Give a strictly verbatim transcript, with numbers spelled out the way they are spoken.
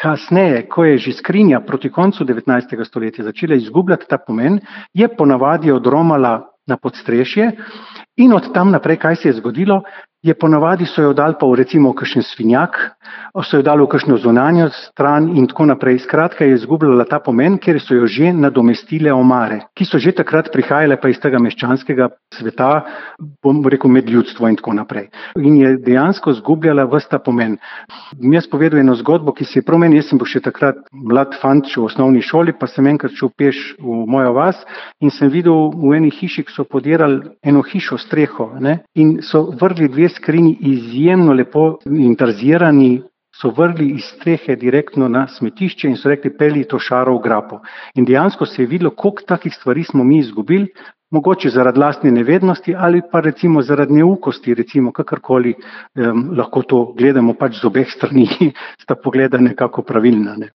kasneje, ko je že skrinja proti koncu devetnajstega stoletja začela izgubljati ta pomen, je ponavadi odromala na podstrešje in od tam naprej, kaj se je zgodilo, je ponavadi so jo dali pa v recimo v kakšen svinjak, so jo dali v kakšno zunanjo stran in tako naprej. Skratka je izgubljala ta pomen, ker so jo že nadomestile omare, ki so že takrat prihajale pa iz tega meščanskega sveta, bom rekel med ljudstvo in tako naprej. In je dejansko izgubljala ves ta pomen. Mi jaz povedal eno zgodbo, ki se je prav meni, jaz sem bil še takrat mlad fant še v osnovni šoli, pa sem enkrat šel peš v mojo vas in sem videl v eni hiši, ki so podirali eno hišo streho, ne, in so vrgli dve skrinji izjemno lepo intarzirani, so vrgli iz strehe direktno na smetišče in so rekli, pelji to šaro v grapo. In dejansko se je videlo, koliko takih stvari smo mi izgubili, mogoče zaradi lastne nevednosti ali pa recimo zaradi neukosti, recimo kakorkoli um, lahko to gledamo pač z obeh strani, sta pogleda nekako pravilna. Ne.